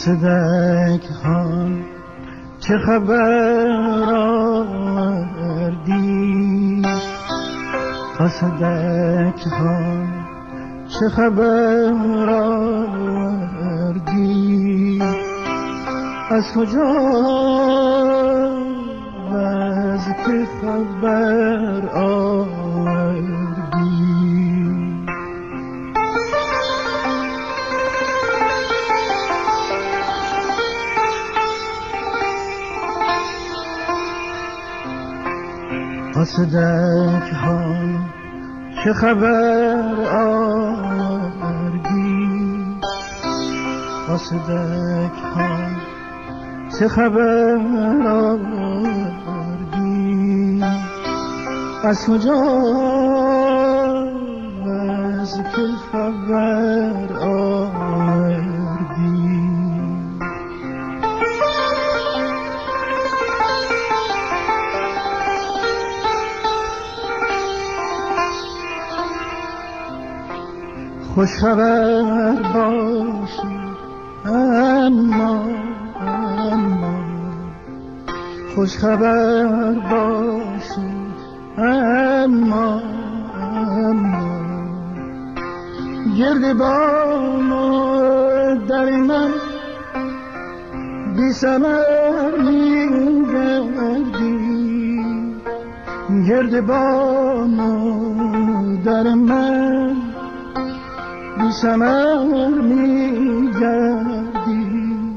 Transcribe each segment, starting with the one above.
قاصدک ها چه خبر آوردی؟ قاصدک ها چه خبر آوردی؟ از کجا و از که خبر آوردی؟ قاصدک ها چه خبر آوردی؟ قاصدک ها چه خبر آوردی؟ از کجا و از که خبر آوردی؟ خوش خبر باشی اما خوش خبر باشی اما گردبان در من بی ثمر می‌گردی، گردبان در من بی ثمر می‌گردی.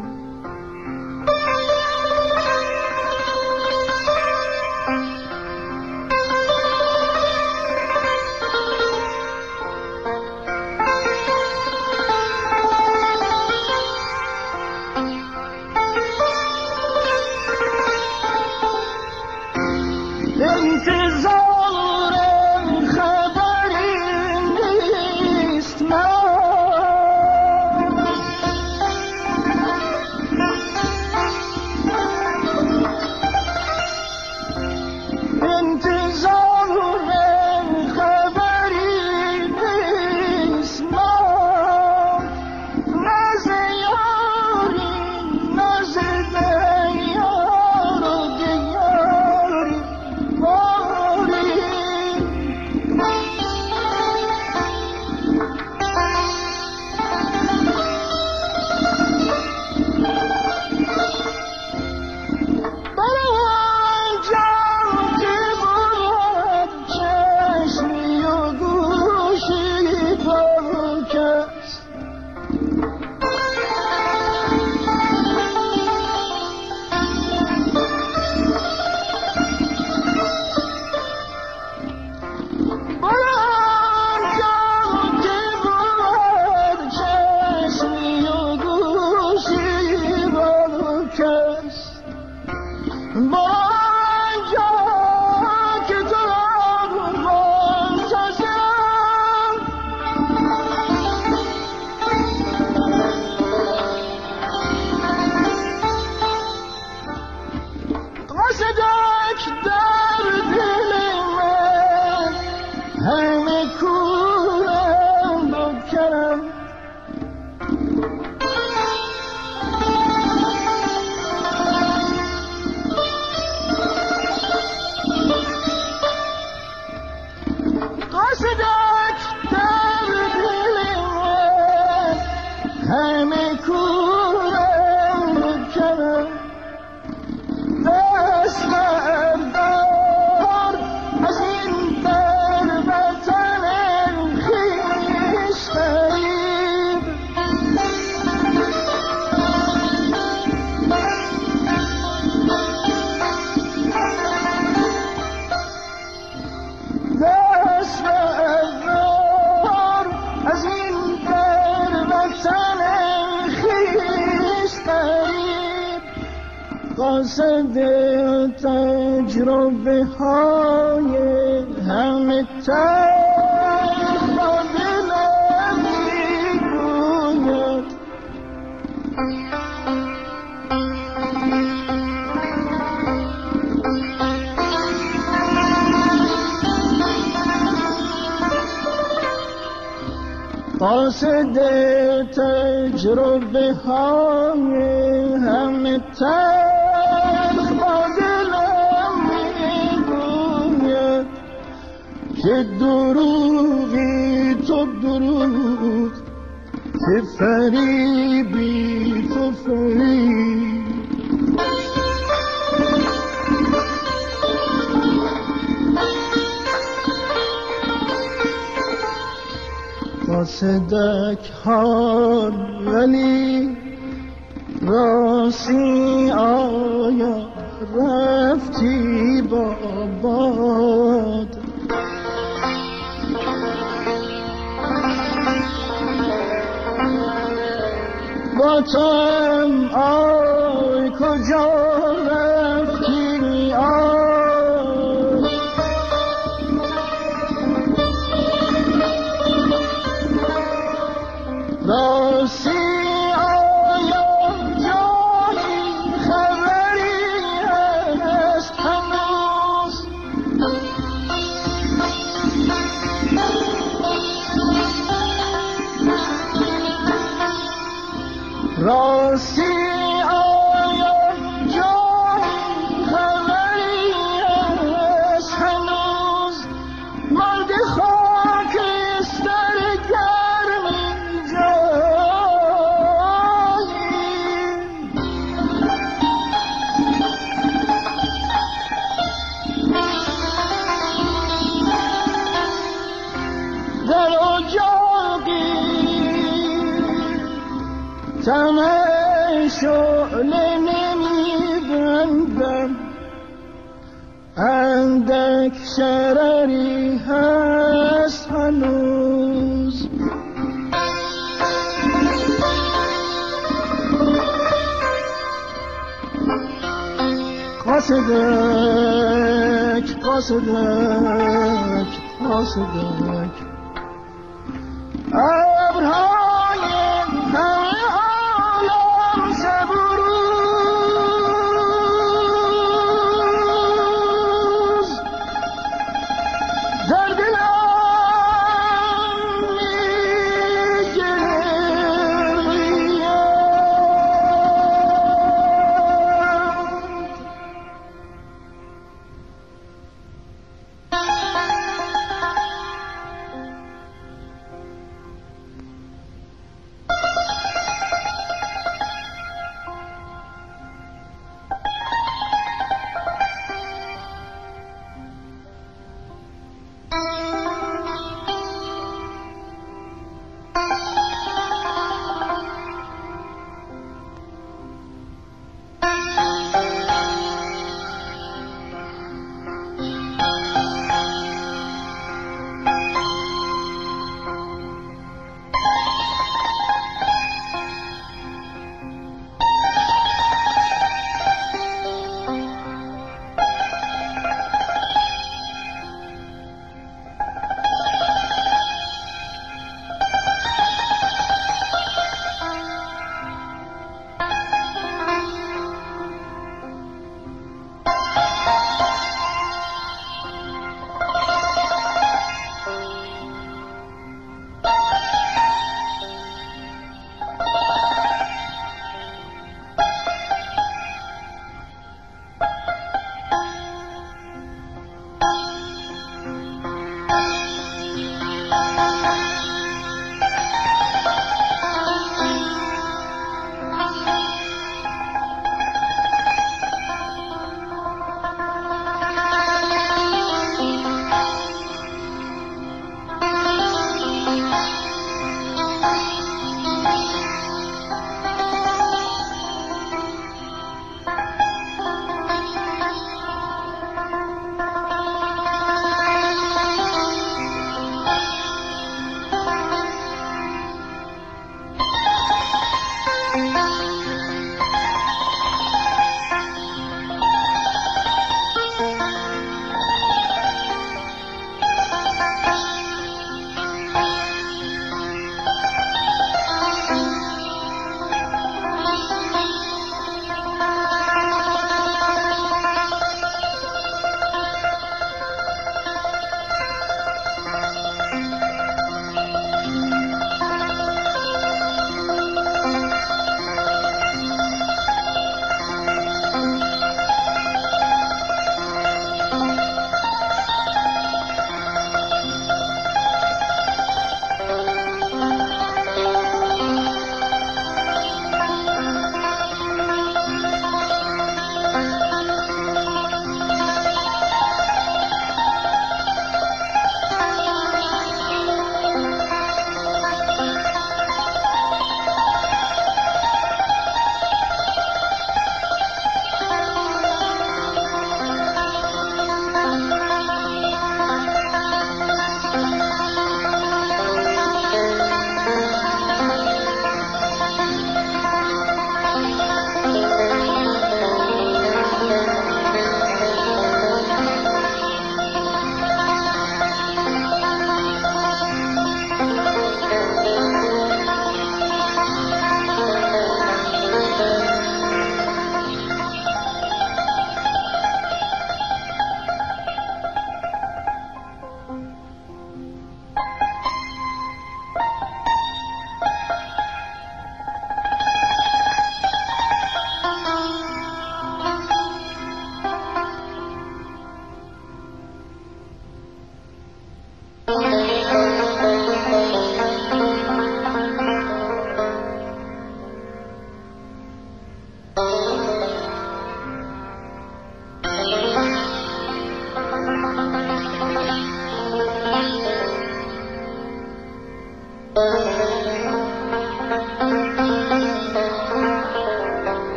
قاصد تجربه های همه تلخ با دلم میگوید قاصد تجربه های همه تلخ با دلم میگوید که دروغی تو دروغ، که فریبی تو فریب. قاصدک حال ولی راستی آیا رفتی با باد؟ با تو هم آی کجا رفتی آی؟ راستی آیا جایی خبری هست هنوز؟ راستی آیا جایی خبری هست هنوز؟ مرد خاکستر گرمی در اجاقی تمه شعله نمیبندم، اندک شرری هست هنوز. قاصدک قاصدک قاصدک ابرهای همه عالم شبروز در دلم میگریند.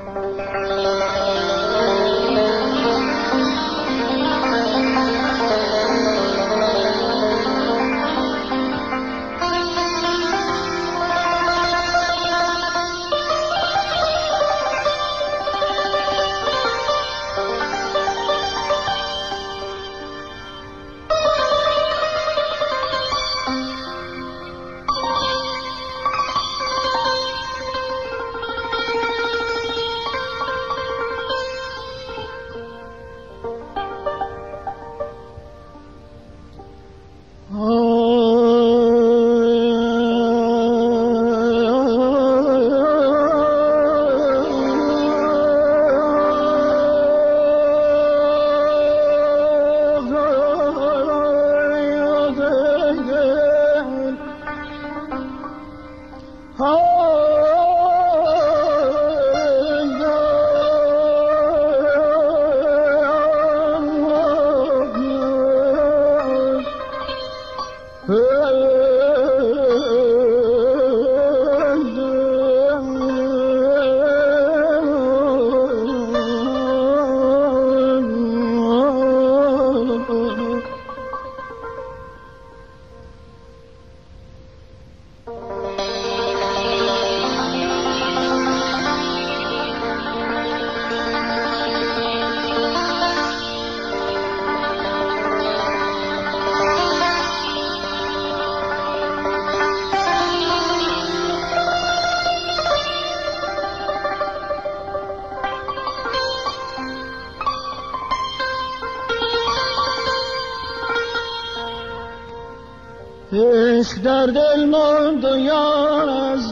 عشق در دل ماند و یار از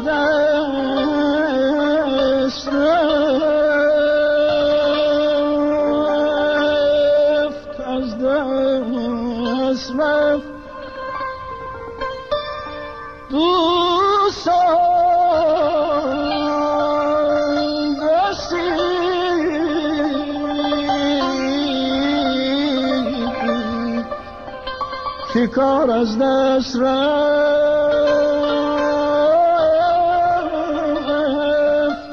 دست رفت، از دست رفت. دوستان دستی که کار از دست رفت.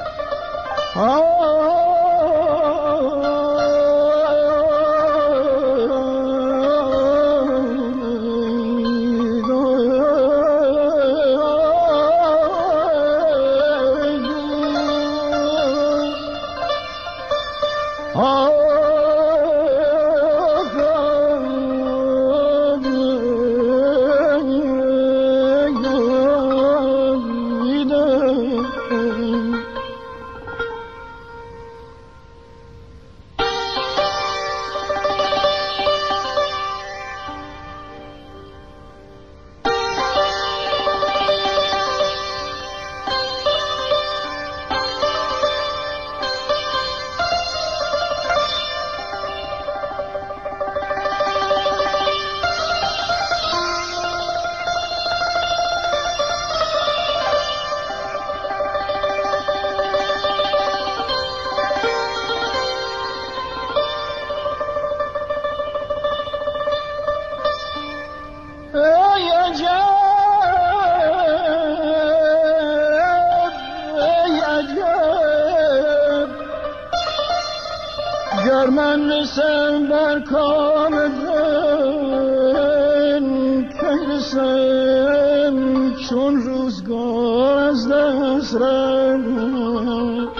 گر من رسم بر کام دل، که رسم چون روزگار از دست رفت.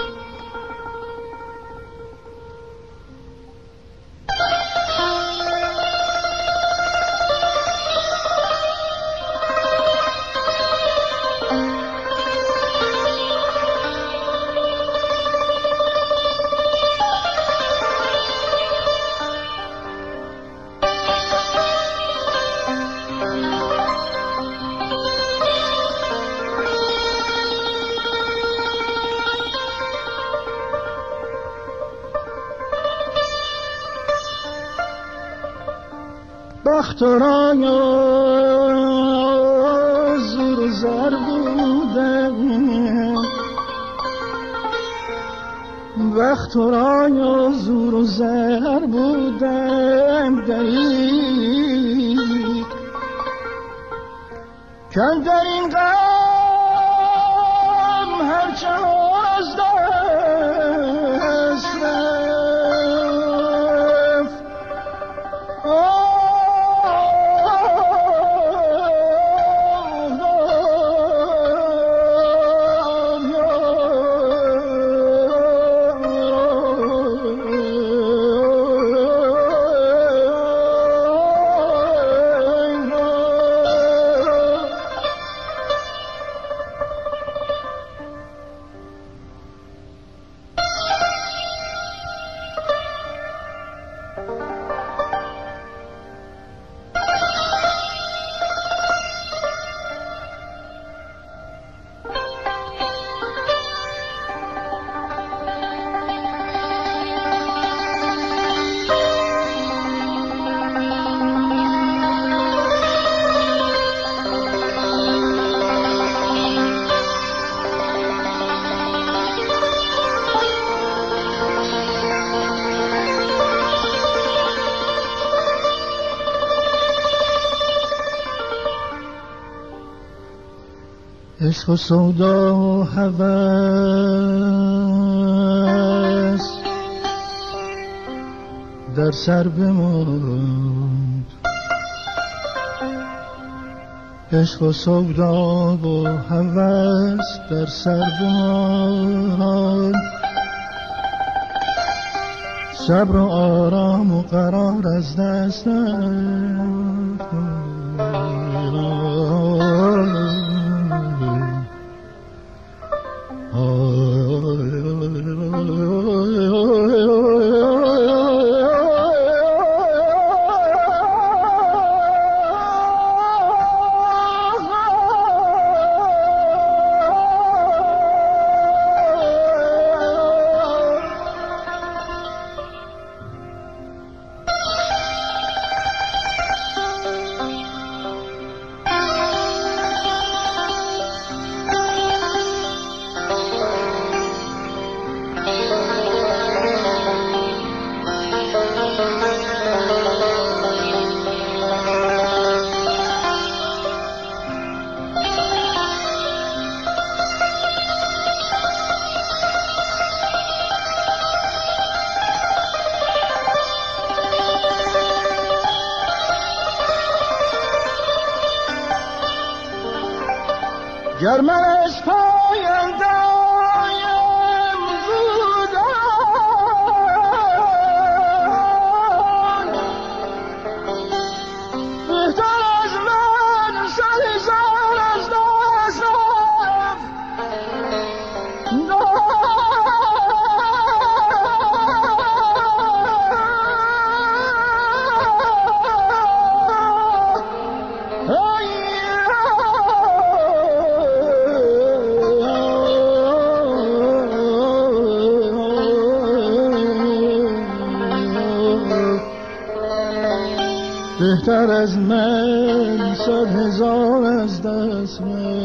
بخت و رای و زور و زر بودم، بخت و رای و زور و زر بودم، دریغ کن در این غم هرچه از دست عشق و سودا و هوس در سر بماند، عشق و سودا و هوس در سر بماند، صبر و آرام و قرار از دست گر من از پایندایم زودم، بهتر از من 100,000 از دست رفت. بهتر از من 100,000 از دست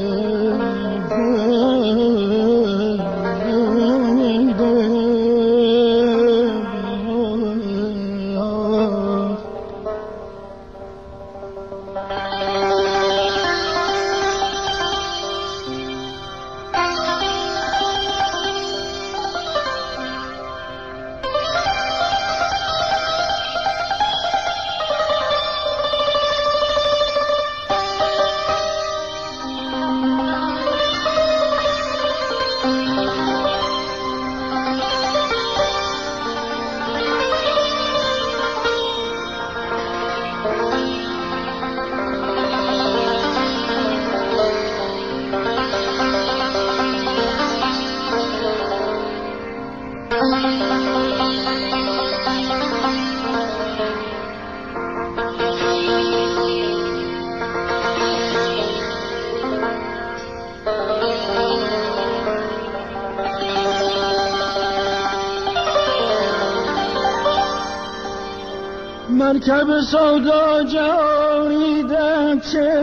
مرکب سودا جاریدم چه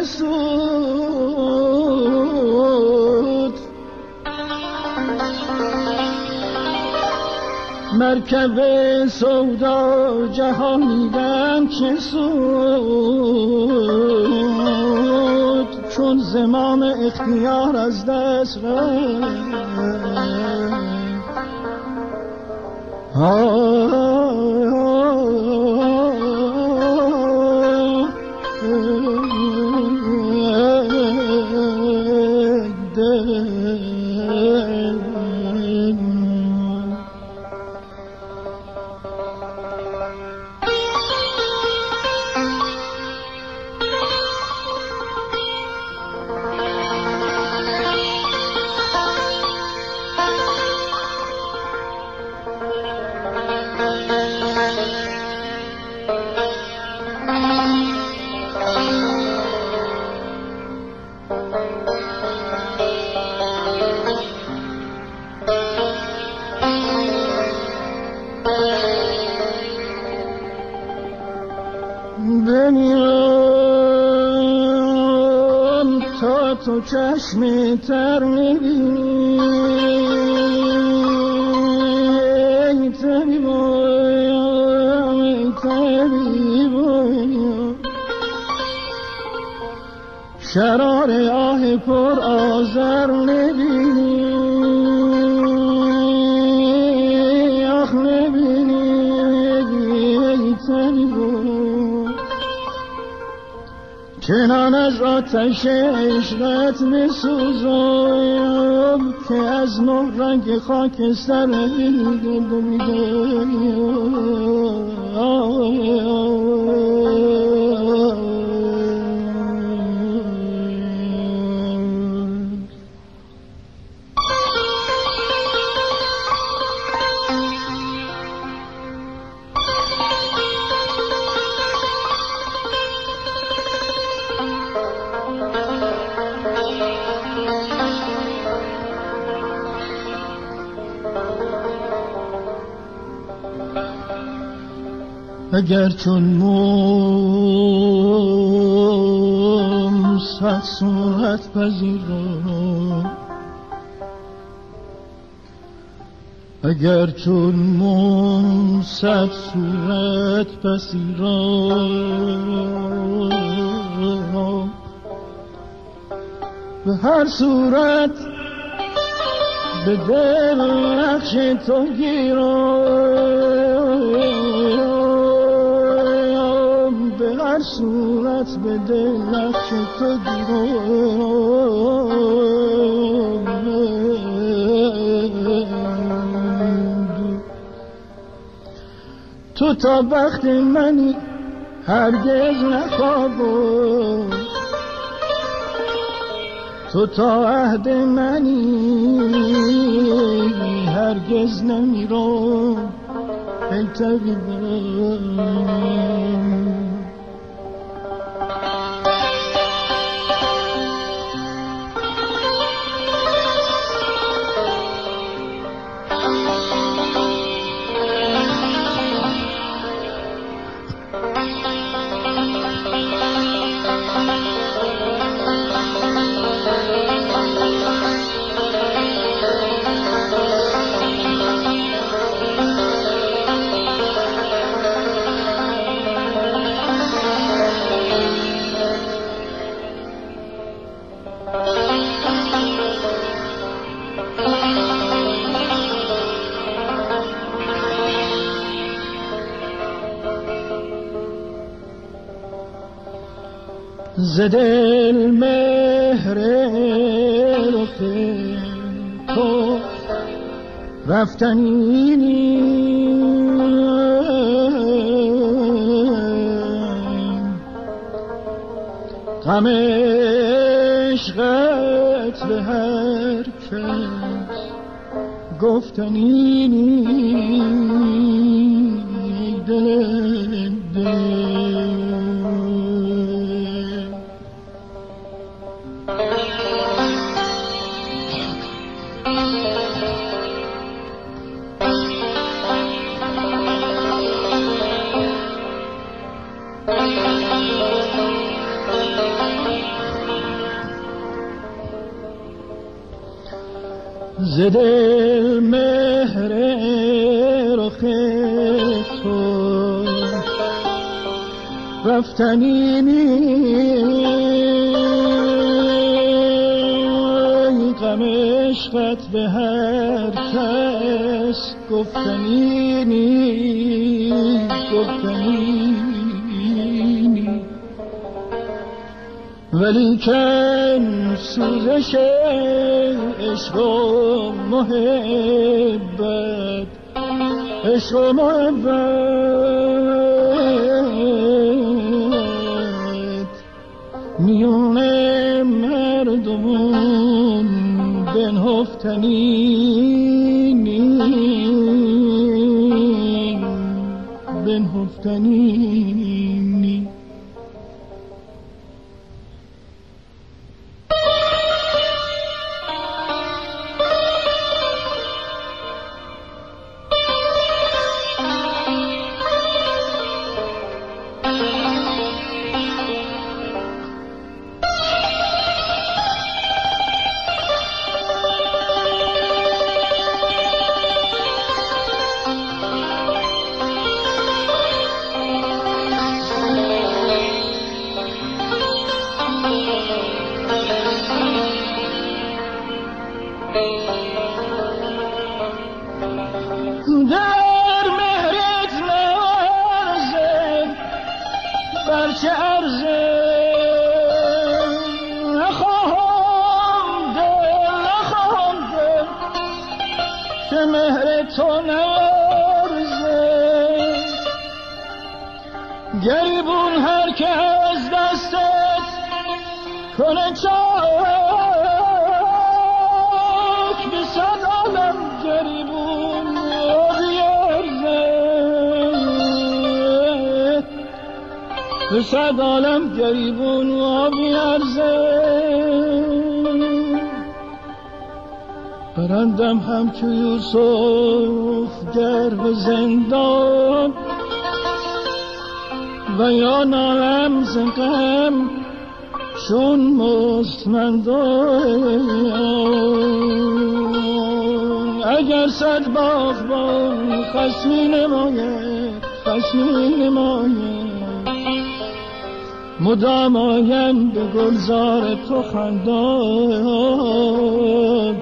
سود، مرکب سودا جهانیدم چه سود، چون زمام اختیار از دست رفت. بمیرم تا تو چشم تر میبینی، ای طبیبم ای طبیبم، شرار آه پر آذر نبینی، آخ نبینی تنگو، چنان از آتش عشقت میسوزم که از نه رنگ خاکستر اگر چون موم صد صورت پذیرم، اگر چون موم صد صورت پذیرم، به هر صورت به دل نقش تو گیرم، به هر صورت به دل نقش تو گیرم. تو تا وقت منی هرگز نخوابم، تو تا عهد منی هرگز نمیرم ای طبیبم. ز دل مهر رخ تو رفتنی غم عشقت به هر کس گفتنی دل ز دل مهر رخ تو رفتنی غم عشقت به هر کس گفتنی ولیکن سوزش عشق و محبت میون مردمون بنهفتنی هرچه عرضه نخواهم دل که مهر تو نیارزه گریبون هر که از دستت کنه چاک به صد عالم گریبون بیارزه به صد عالم گریبون بیارزه برندم هم که یوسف در به زندان و یا نالم زنقم چون مستمندان اگر صد باغبان خشمی نماید مدام آیم به گلزار تو خندان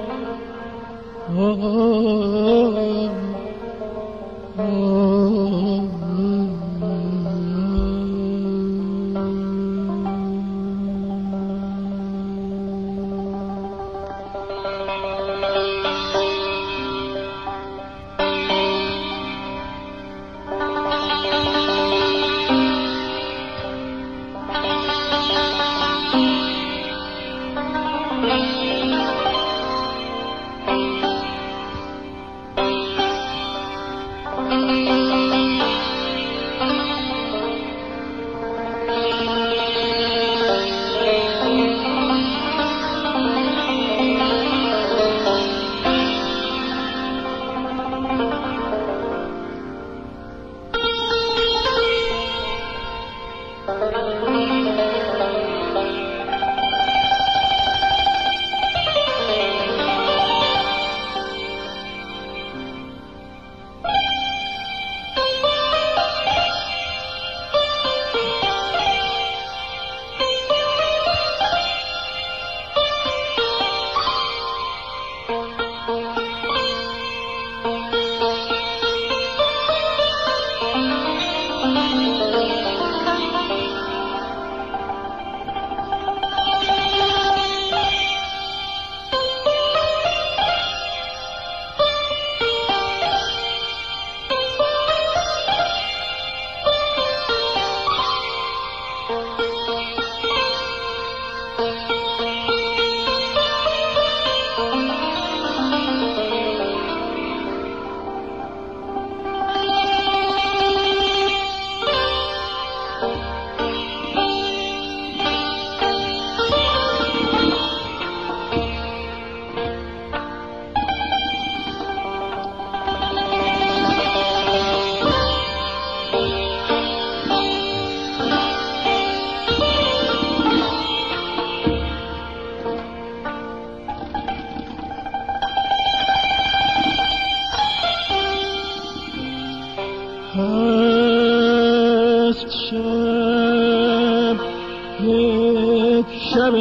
شب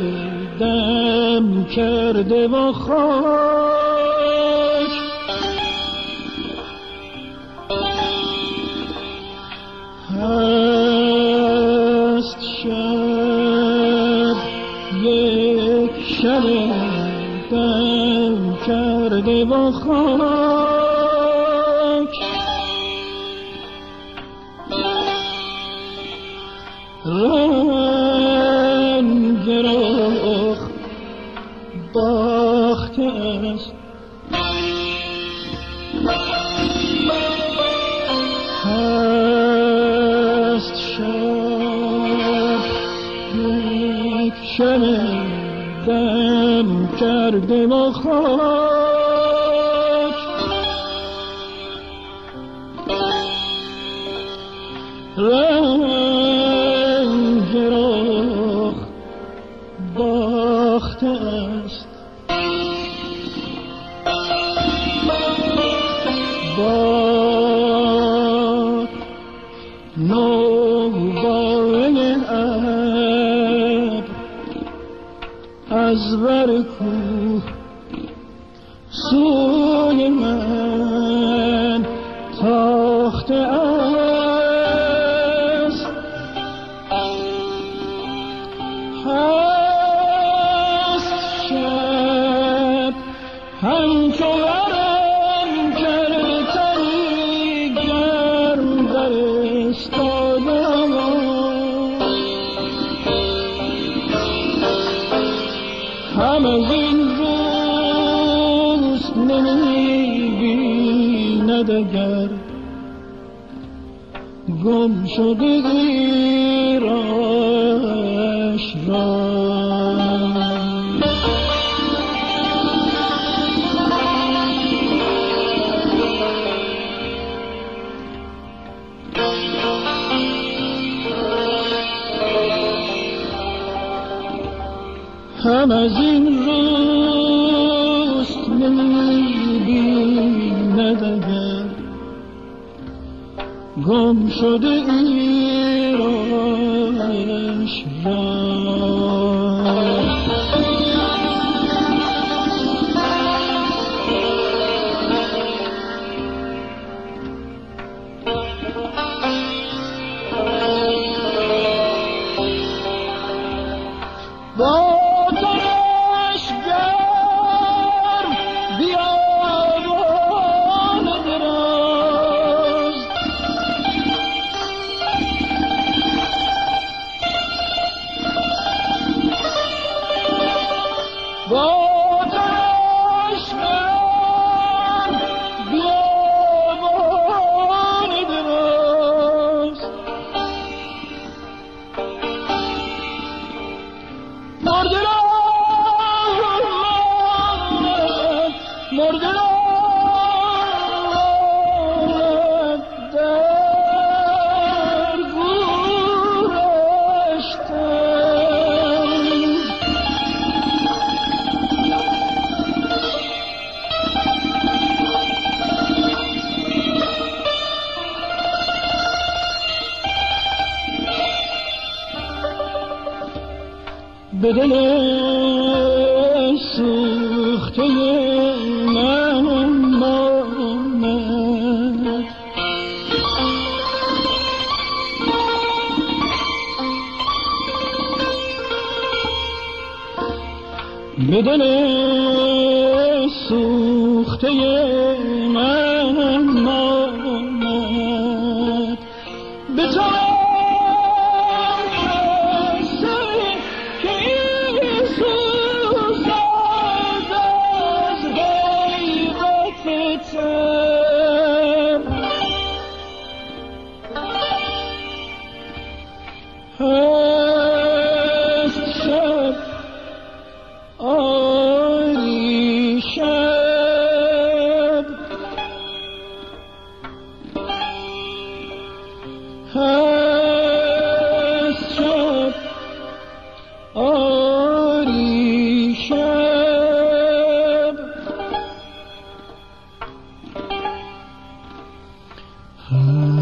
دم کرده و خاک هست شب یک شب دم کرده و خاک رنگ رخ باخته است هست شب یک شب دم کرده و خاک رنگ رخ باخته است با نوباره ابر از بر کوه سوی من تاخته است ندگر گم شده ایرش را. هم از این روست می‌بیند اگر گم شده ایرش را. به دل سوخته من آمد به دل سوخته من آمد به تو شب